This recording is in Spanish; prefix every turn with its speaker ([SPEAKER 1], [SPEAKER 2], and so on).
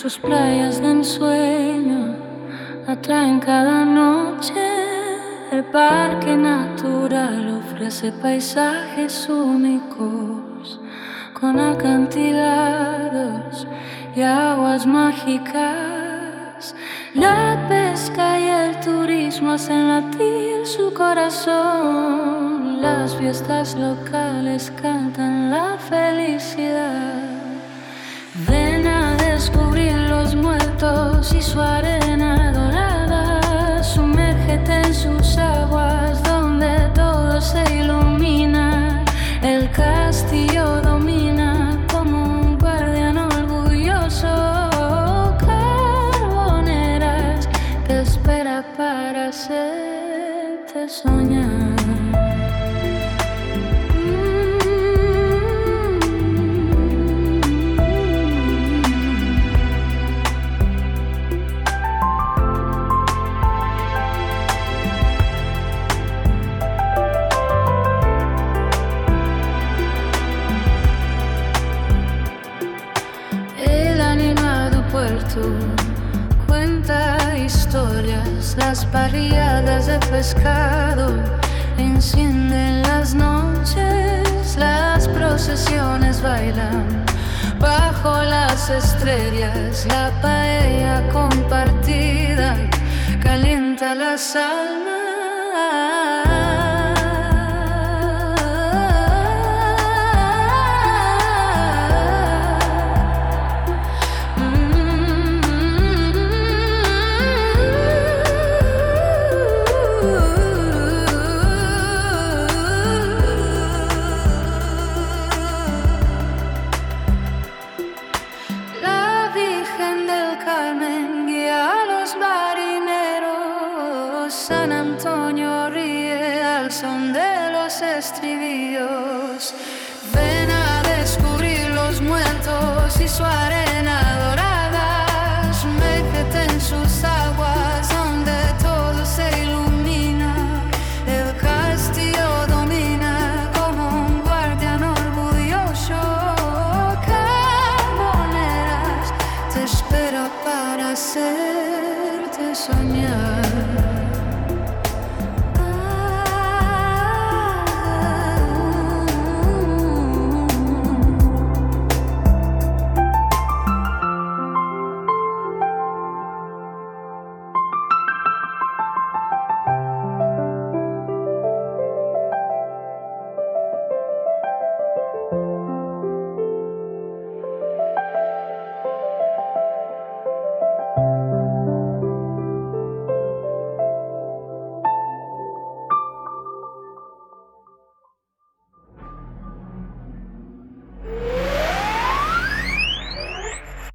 [SPEAKER 1] Sus playas de ensueño atraen cada noche. El parque natural ofrece paisajes únicos con acantilados y aguas mágicas. La pesca y el turismo hacen latir su corazón. Las fiestas locales cantan la felicidad. Ven a descubrir los muertos y su arena dorada. Sumérgete en sus aguas donde todo se ilumina. El castillo domina como un guardián orgulloso. Carboneras te espera para hacerte soñar. Cuenta historias, las parrilladas de pescado encienden las noches, las procesiones bailan bajo las estrellas, la paella compartida calienta las almas. San Antonio ríe al son de los estribillos. Ven a descubrir los muertos y su arena dorada. Sumérgete en sus aguas donde todo se ilumina. El castillo domina como un guardián orgulloso. Carboneras te espera para hacerte soñar.